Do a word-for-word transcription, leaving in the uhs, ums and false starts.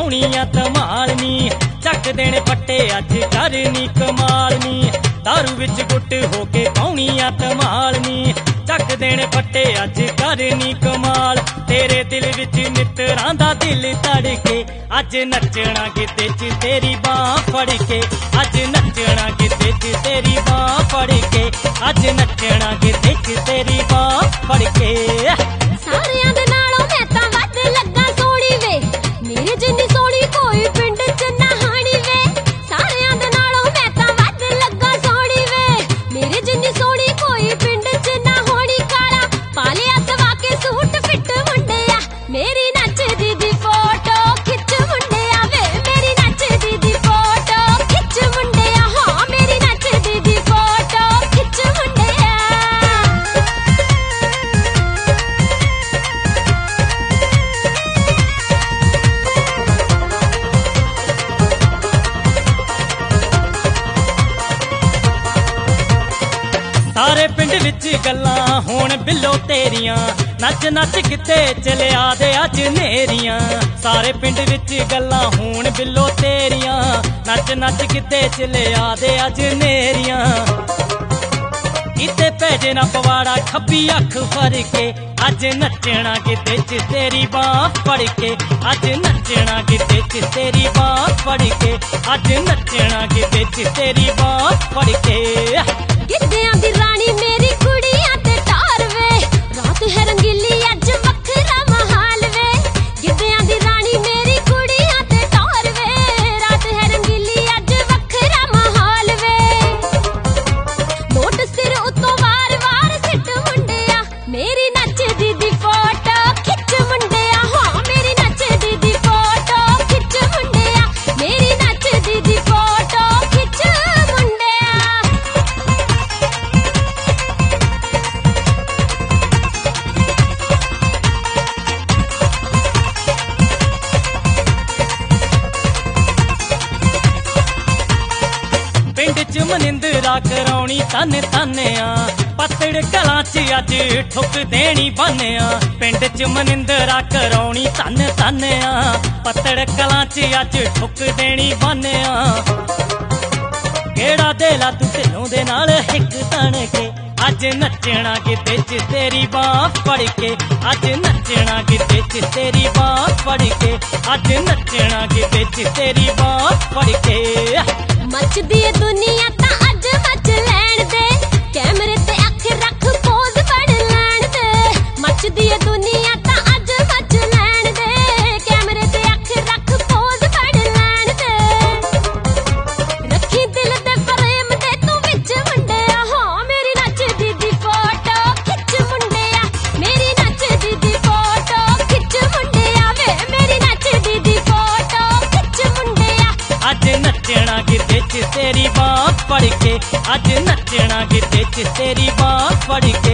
पाउणी आ धमाल नी चक देने पट्टे अज करनी कमाल नी दारू विच गुट होके पाउणी आ धमाल नी चक देने पट्टे अज करनी कमाल तेरे दिल विच मित्रां दा दिल धड़के अज नचना गिद्दे च तेरी बांह फड़ के अज नचना गिद्दे च तेरी बांह फड़ के अज नचना गिद्दे च तेरी बांह फड़ के सारियां दे नालों मैं तां वध लगा सोहणी वे मेरे जिन्नी सोहणी कोई पिंड च ना हाणी वे सारियां दे नालों मैं तां वध लगा सोहणी वे मेरे जिन्नी सोहणी कोई पिंड च ना होणी काला पालिया सवा के सूट फिट मुंडिया मेरी नचदी दी फोटो खिच मुंडिया वे मेरी नचदी दी फोटो खिच मुंडिया हां मेरी नचदी दी फोटो खिच मुंडिया सारे पिंड विच गल्लां होण बिल्लो तेरियां नच नच किते चलिया दे अज नेरियां सारे पिंड विच गल्लां होण बिल्लो तेरियां नच नच किते चलिया दे अज नेरियां किते भेजे ना पवाड़ा खब्बी अख फड़ के अज नचना गिद्दे च तेरी बांह फड़ के अज नचना गिद्दे च तेरी बांह फड़ के अज नचना गिद्दे च तेरी बांह फड़ के गिद्दियां दी रानी मेरी कुड़ियां ते तार वे रात है रंगीली अज वखरा महाल वे गिद्दियां दी रानी मेरी कुड़ियां ते तार वे रात है रंगीली अज वखरा महाल वे नोट सिर उत्तों वार वार सिट मुंडिया मेरी नचदी दी फोटो खिच मुंडिया हां मेरी नचदी दी फोटो खिच मुंडिया मेरी नचदी दी फोटो खिच मुंडिया पिंड च मनिंदरा कराउणी तन तन्या पतड़ कलां च अज ठुक देनी बन्या पिंड च मनिंदरा कराउणी तन तन्या पतड़ कलां च अज ठुक देनी बन्या केड़ा देला तू ढिलों दे नाल हिक तन के अज नचना गिद्दे च तेरी बांह फड़ के अज नचना गिद्दे च तेरी बांह फड़ के अज नचना गिद्दे च तेरी बांह फड़ के मचदी ए दुनिया तां अज मच लैण दे कैमरे ते अख रख पोज फड़ लैण दे मचदी ए दुनिया तां अज मच लैण दे कैमरे ते अख रख पोज फड़ लैण दे रखी दिल दे फ्रेम दे तू विच मुंडिया हां मेरी नचदी दी फोटो खिच मुंडिया मेरी नचदी दी फोटो खिच मुंडिया वे मेरी नचदी दी फोटो खिच मुंडिया अज नचना गिद्दे च तेरी बांह फड़ के अज नचना गिद्दे च तेरी बांह फड़ के